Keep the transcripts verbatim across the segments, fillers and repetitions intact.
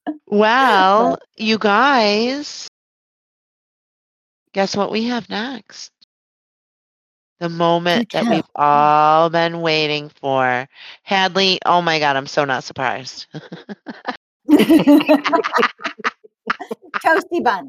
Well, But you guys, guess what we have next? The Do moment that we've tell. all been waiting for. Hadley, oh my god, I'm so not surprised. Toasty bun.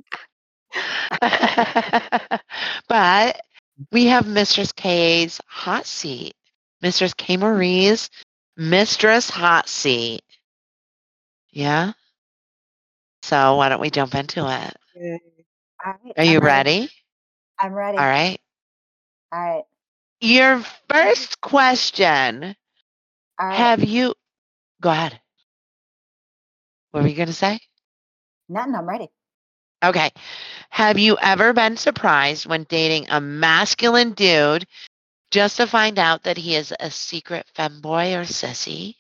But we have Mistress K's hot seat. Mistress K. Marie's Mistress Hot Seat. Yeah? So why don't we jump into it? Okay. Alright, Are I'm you ready. ready? I'm ready. Alright. Alright. Your first question, Alright. have you Go ahead. What were you gonna say? Nothing, I'm ready. Okay. Have you ever been surprised when dating a masculine dude just to find out that he is a secret femboy or sissy?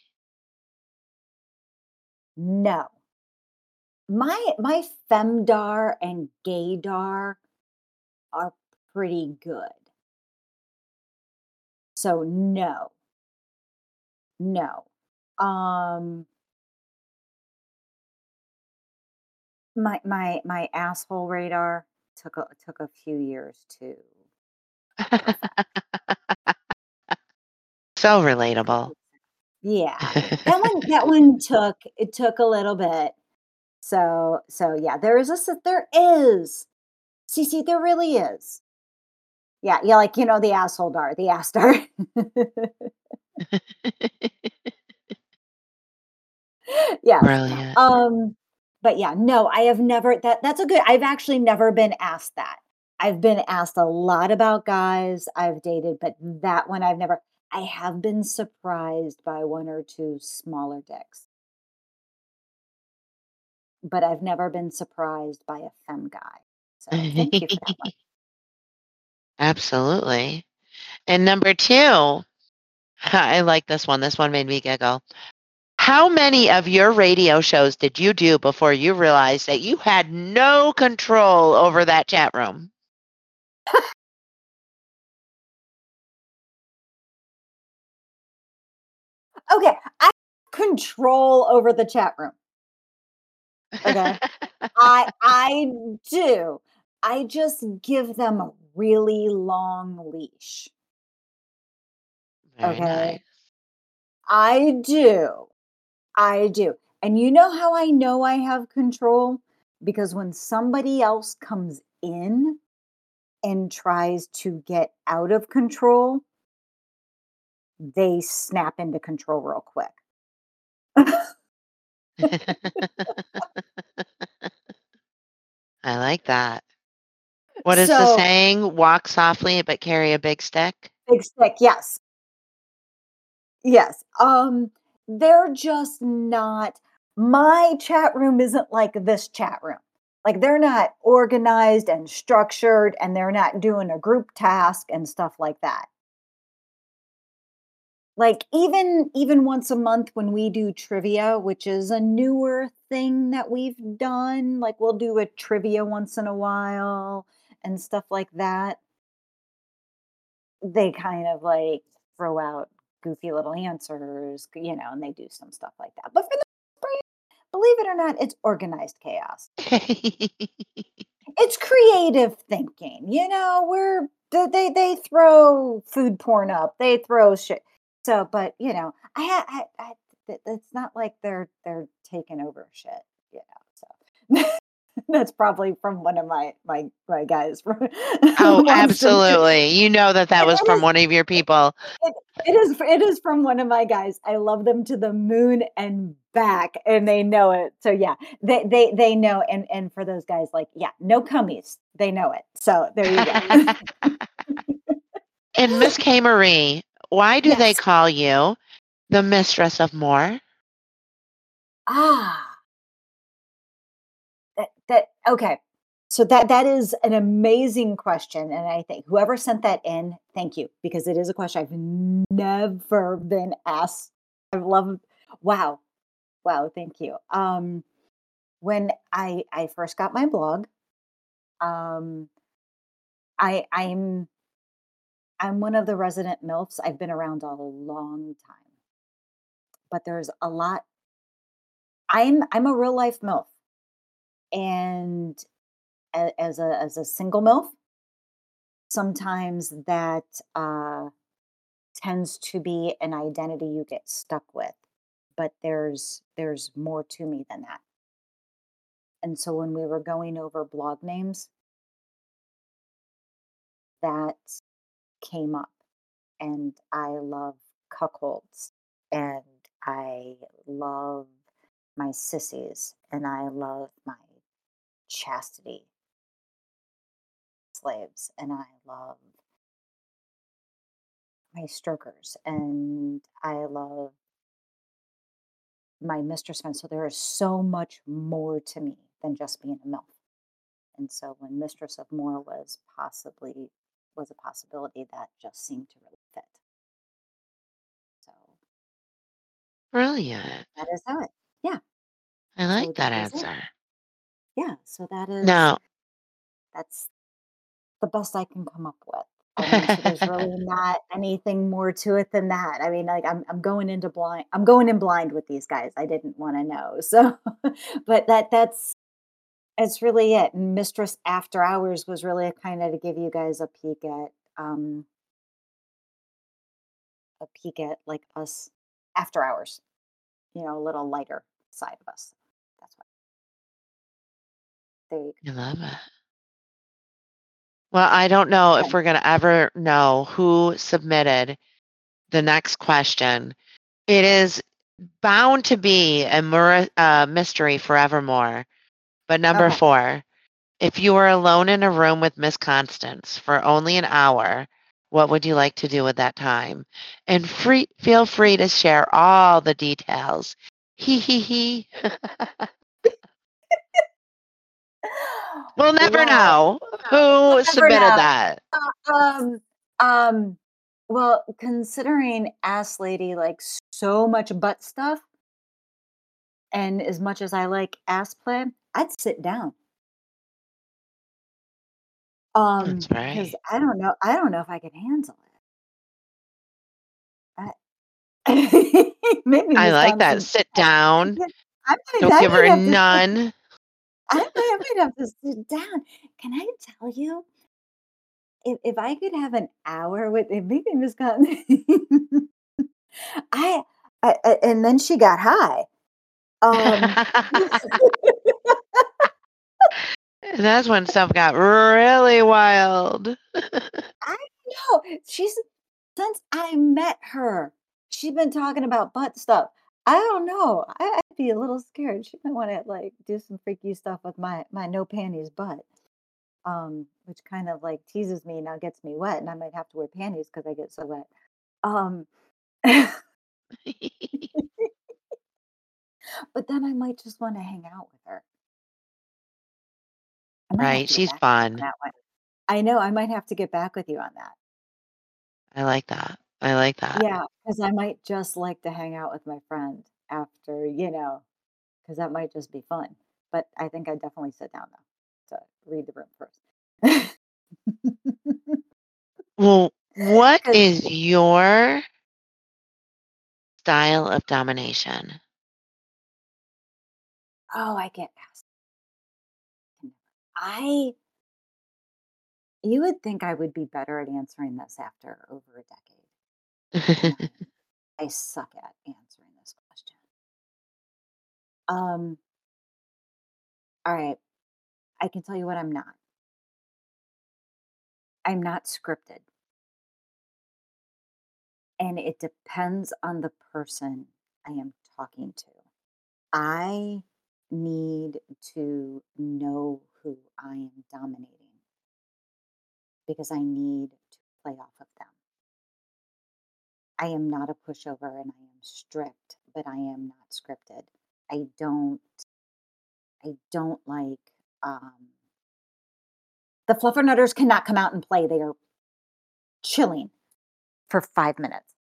No. My my femdar and gaydar are pretty good. So, no. No. Um my my my asshole radar took a took a few years to perfect. So relatable. Yeah. That one that one took it took a little bit. So so, yeah, there is a s there is. See see, there really is. Yeah, yeah, like, you know, the asshole dar, the ass dar. Yes. Brilliant. Um, but yeah, no, I have never that that's a good I've actually never been asked that. I've been asked a lot about guys I've dated, but that one I've never I have been surprised by one or two smaller dicks. But I've never been surprised by a femme guy. So, thank you for that one. Absolutely. And number two, I like this one. This one made me giggle. How many of your radio shows did you do before you realized that you had no control over that chat room? Okay, I control over the chat room. Okay? I I do. I just give them a really long leash. Very Okay? nice. I do. I do. And you know how I know I have control? Because when somebody else comes in and tries to get out of control they snap into control real quick. I like that. What is the So saying? Walk softly, but carry a big stick? Big stick, yes. Yes, um, they're just not my chat room isn't like this chat room. Like, they're not organized and structured, and they're not doing a group task and stuff like that. Like, even even once a month when we do trivia, which is a newer thing that we've done, like, we'll do a trivia once in a while and stuff like that they kind of, like, throw out goofy little answers, c you know, and they do some stuff like that. But for the believe it or not, it's organized chaos. It's creative thinking, you know, we're the they they throw food porn up, they throw shit so, but, you know, I ha I I it it's not like they're they're taking over shit, you know, so that's probably from one of my my my guys Oh, who wants to do absolutely. You know that that it was it from is one of your people. it it is it is from one of my guys. I love them to the moon and back, and they know it. So, yeah, they they they know, and and for those guys, like, yeah, no cummies. They know it. So, there you go. And Miss K. Marie, why do they Yes. call you the mistress of more? Ah. That that okay. So that that is an amazing question, and I think whoever sent that in, thank you, because it is a question I've never been asked. I love wow. Wow, thank you. Um, when I I first got my blog, um, I I'm I'm one of the resident MILFs. I've been around a long time. But there's a lot I'm I'm a real life MILF, and a as a as a single MILF, sometimes that, uh, tends to be an identity you get stuck with, but there's there's more to me than that. And so when we were going over blog names, that came up, and I love cuckolds, and I love my sissies, and I love my chastity slaves, and I love my strokers, and I love my mistress friends. So there is so much more to me than just being a MILF. And so when Mistress of More was possibly was a possibility, that just seemed to really fit. So Brilliant. that is how it. Yeah. I So like that that is it. answer. Yeah. So that is Now, that's the best I can come up with. I mean, so there's really not anything more to it than that. I mean, like I'm I'm going into blind. I'm going in blind with these guys. I didn't want to know. So, but that that's it's really it. And Mistress After Hours was really kind of to give you guys a peek at um a peek at like us after hours. You know, a little lighter side of us. That's why. There you I love it. Well, I don't know go. if we're going to ever know who submitted the next question. It is bound to be a mur- uh, mystery forevermore. But number Okay. four, if you were alone in a room with Miss Constance for only an hour, what would you like to do with that time? And free, feel free to share all the details. Hee hee hee. We'll never Well, know we'll who never submitted know. that. Um, um, well, considering Ass Lady likes so much butt stuff, and as much as I like ass play, I'd sit down. That's Um, because right. I don't know, I don't know if I could handle it. I maybe I Miss like that. Constance. Sit down. I I might Don't I give her might a have to sit none. I might I might have to sit down. Can I tell you, if if I could have an hour with if maybe Miss Constance I I I and then she got high. Um, That's when stuff got really wild. I know. She's since I met her, she's been talking about butt stuff. I don't know. I, I'd be a little scared. She might want to like do some freaky stuff with my my no panties butt. Um, which kind of like teases me now, gets me wet, and I might have to wear panties because I get so wet. Um, but then I might just want to hang out with her. I might have Right, to get she's back with you on fun. that one. I know. I might have to get back with you on that. I like that. I like that. Yeah, because I might just like to hang out with my friend after, you know, because that might just be fun. But I think I'd definitely sit down though to read the room first. Well, what Because is your style of domination? oh, I get asked. I you would think I would be better at answering this after over a decade, and I I suck at answering this question. Um, all right, I can tell you what I'm not. I'm not scripted, and it depends on the person I am talking to. I need to know who I am dominating because I need to play off of them. I am not a pushover and I am strict, but I am not scripted. I don't I don't like um the fluffernutters cannot come out and play. They are chilling for five minutes.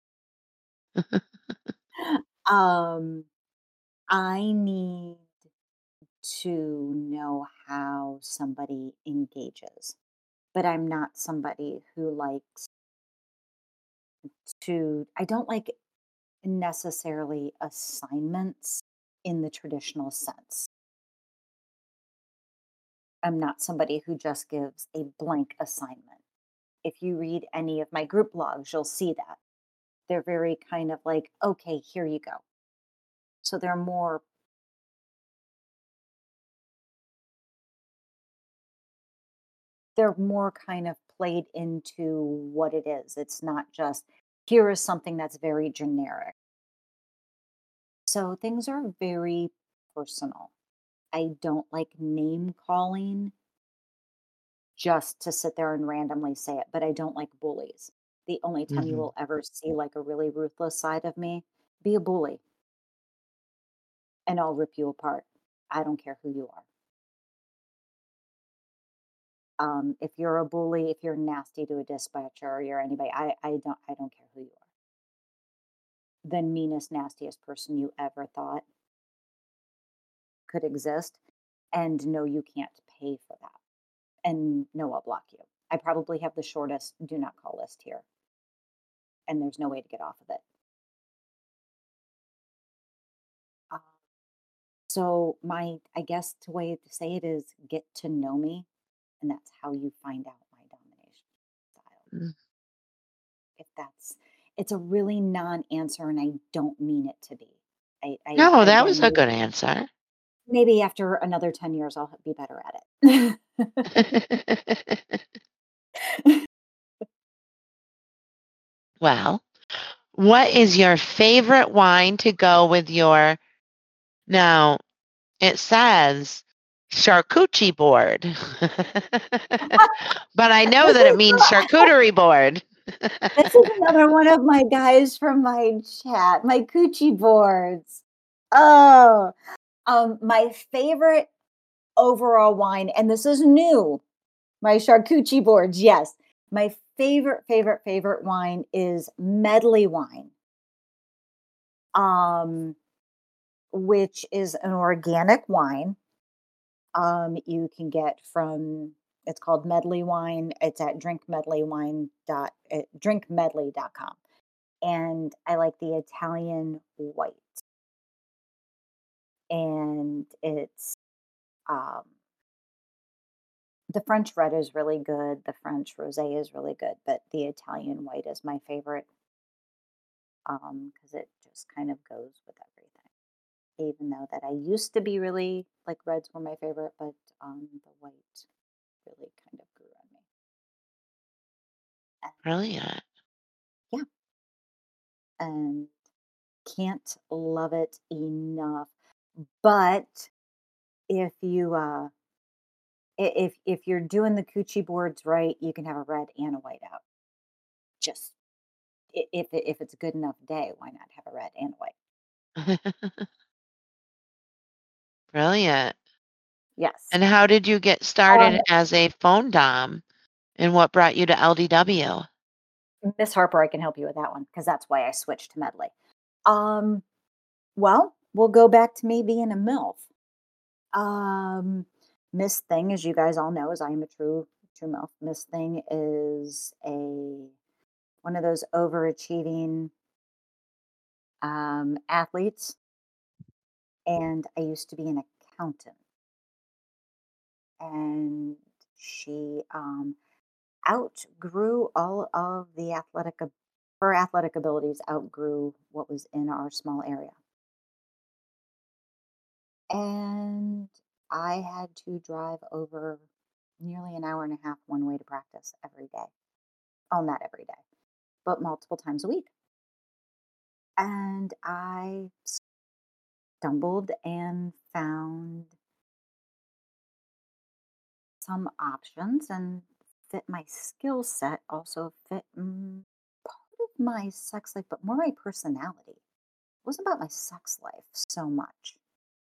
Um I need to know how somebody engages, but I'm not somebody who likes to I don't like necessarily assignments. in the traditional sense. I'm not somebody who just gives a blank assignment. If you read any of my group blogs, you'll see that. They're very kind of like, okay, here you go. So they're more they're more kind of played into what it is. It's not just here is something that's very generic. So things are very personal. I don't like name calling just to sit there and randomly say it, but I don't like bullies. The only time you Mhm. will ever see like a really ruthless side of me, be a bully and I'll rip you apart. I don't care who you are. Um, if you're a bully, if you're nasty to a dispatcher or you're anybody, I, I don't I don't care who you are. The meanest, nastiest person you ever thought could exist. And no, you can't pay for that. And no, I'll block you. I probably have the shortest do not call list here, and there's no way to get off of it. Uh, so my, I guess the way to say it is get to know me, and that's how you find out my domination style. Mm. If that's, it's a really non-answer, and I don't mean it to be. I, I No, that was again, a maybe, good answer. maybe after another ten years, I'll be better at it. Well, what is your favorite wine to go with your now, it says charcuterie board, but I know This that it is means charcuterie board. This is another one of my guys from my chat, my coochie boards. Oh, um, my favorite overall wine, and this is new, my charcuterie boards, yes. My favorite, favorite, favorite wine is medley wine, um, which is an organic wine. Um, you can get from it's called medley wine. It's at drinkmedleywine dot uh, drink medley dot com. And I like the Italian white. And it's um, the French red is really good. The French rosé is really good, but the Italian white is my favorite um, because it just kind of goes with everything. Even though that I used to be really like reds were my favorite, but um, the white really kind of grew on me. And, Brilliant. yeah, and can't love it enough. But if you uh, I- if if you're doing the coochie boards right, you can have a red and a white out. Just i- if it- if it's a good enough day, why not have a red and a white? Brilliant. Yes. And how did you get Um, started as a phone dom, and what brought you to L D W? Miss Harper, I can help you with that one because that's why I switched to medley. Um, well, we'll go back to me being a MILF. Um, Miss Thing, as you guys all know, is I am a true true MILF. Miss Thing is a one of those overachieving um, athletes, and I used to be an accountant. And she um, outgrew all of the athletic ab- her athletic abilities outgrew what was in our small area, and I had to drive over nearly an hour and a half one way to practice every day. Oh, not every day, but multiple times a week. And I stumbled and found some options and fit my skill set, also fit mm, part of my sex life, but more my personality. It wasn't about my sex life so much,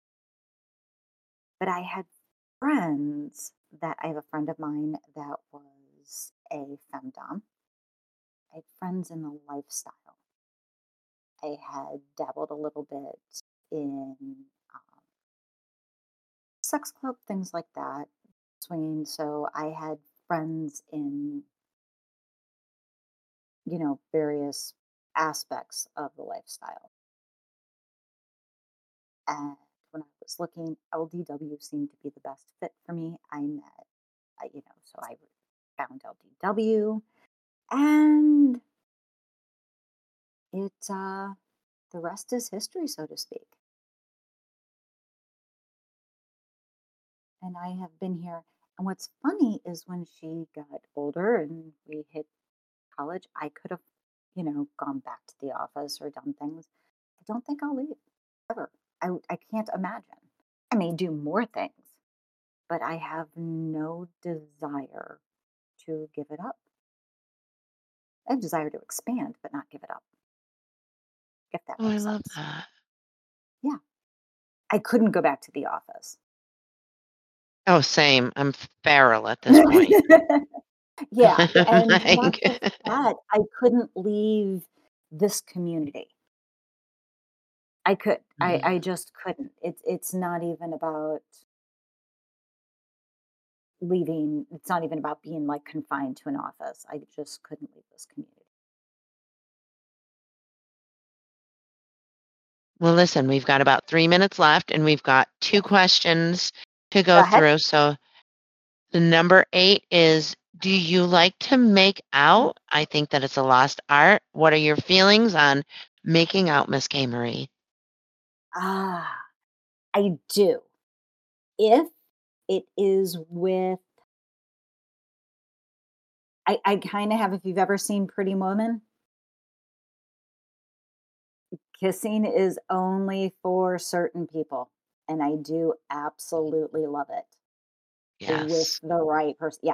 but I had friends that I have a friend of mine that was a femdom. I had friends in the lifestyle. I had dabbled a little bit in um, sex club, things like that. Swinging. So I had friends in, you know, various aspects of the lifestyle. when I was looking, L D W seemed to be the best fit for me. I met, I, you know, so I found L D W, and it, uh, the rest is history, so to speak. And I have been here. And what's funny is when she got older and we hit college, I could have, you know, gone back to the office or done things. I don't think I'll leave ever. I, w- I can't imagine. I may do more things, but I have no desire to give it up. I have desire to expand, but not give it up, if that Oh, I makes love sense. that. Yeah. I couldn't go back to the office. Oh, same. I'm feral at this point. Yeah. And not Like, just that, I couldn't leave this community. I could. I, Mhm. I just couldn't. It's it's not even about leaving. It's not even about being like confined to an office. I just couldn't leave this community. Well, listen, we've got about three minutes left, and we've got two Yes. questions to Go go ahead. through. So the number eight is, do you like to make out? I think that it's a lost art. What are your feelings on making out, Miss K. Marie? Ah, I do. If it is with, I, I kind of have, if you've ever seen Pretty Woman, kissing is only for certain people. And I do absolutely love it with Yes. the right person. Yeah.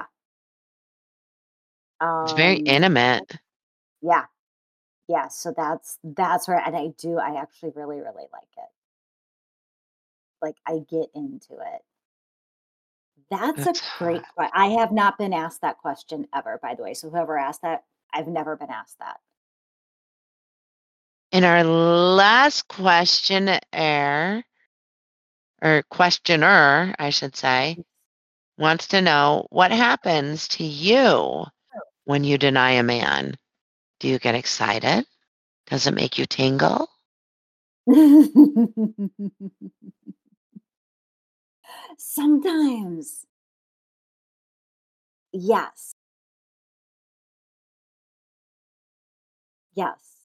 It's very Um, intimate. yeah. Yeah. So that's, that's where, and I do, I actually really, really like it. Like I get into it. That's a That's hot. great question. I have not been asked that question ever, by the way. So whoever asked that, I've never been asked that. And our last question air or questioner, I should say, wants to know what happens to you when you deny a man. Do you get excited? Does it make you tingle? Sometimes, yes, yes.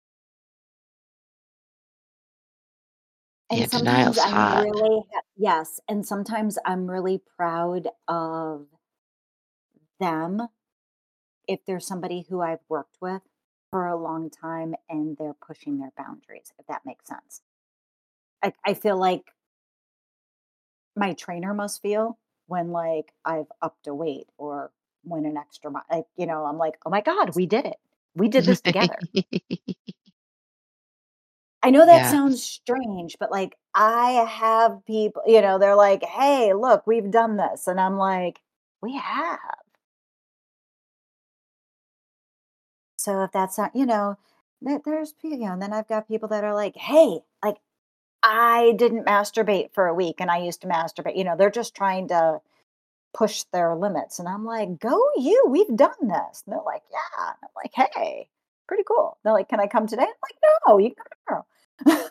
Yeah, And sometimes denial's I'm hot. really, ha- yes. And sometimes I'm really proud of them if there's somebody who I've worked with for a long time and they're pushing their boundaries, if that makes sense. I, I feel like my trainer must feel when like I've upped a weight or went an extra mile. Like, you know, I'm like, oh my God, we did it. We did this together. I know that Yeah, sounds strange, but like I have people, you know, they're like, hey, look, we've done this. And I'm like, we have. So if that's not, you know, there, there's, pe- you know, and then I've got people that are like, hey, like I didn't masturbate for a week and I used to masturbate. You know, they're just trying to push their limits. And I'm like, go you, we've done this. And they're like, yeah. And I'm like, hey, pretty cool. They're like, can I come today? I'm like, no, you can come tomorrow.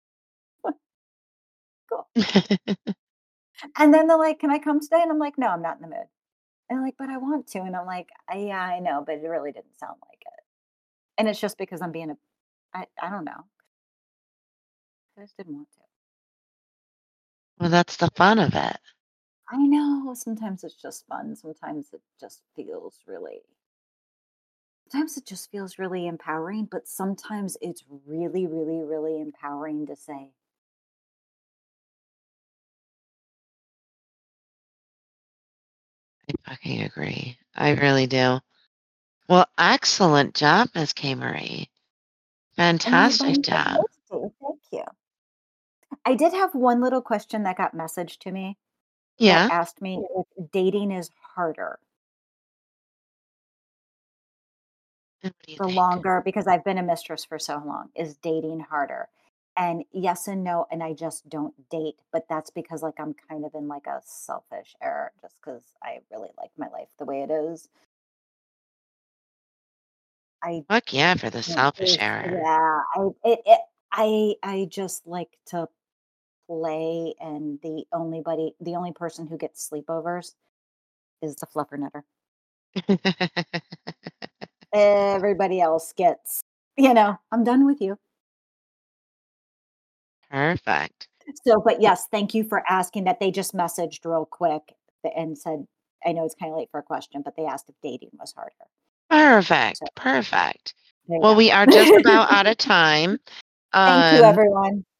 Cool. And then they're like, can I come today? And I'm like, no, I'm not in the mood. And they're like, but I want to. And I'm like, "I- yeah, I know, but it really didn't sound like it. And it's just because I'm being a, I, I don't know. I just didn't want to. well, that's the fun of it. I know sometimes it's just fun. Sometimes it just feels really, sometimes it just feels really empowering, but sometimes it's really, really, really empowering to say, I fucking agree. I really do. Well, excellent job, Miss K. Marie. and you've Fantastic been job. supposed to. Thank you. I did have one little question that got messaged to me that Yeah. asked me if dating is harder And what do you the think? longer, because I've been a mistress for so long. Is dating harder? And yes and no, and I just don't date, but that's because like I'm kind of in like a selfish era just because I really like my life the way it is. I Fuck yeah for the don't selfish there's error. yeah, I it, it I I just like to play, and the only buddy the only person who gets sleepovers is the fluffernutter. Everybody else gets, you know, "I'm done with you." Perfect. So, but yes, thank you for asking that. They just messaged real quick th and said, I know it's kinda late for a question, but they asked if dating was harder. So, Perfect, perfect. there you Well, go. we are just about out of time. Thank you, Um everyone.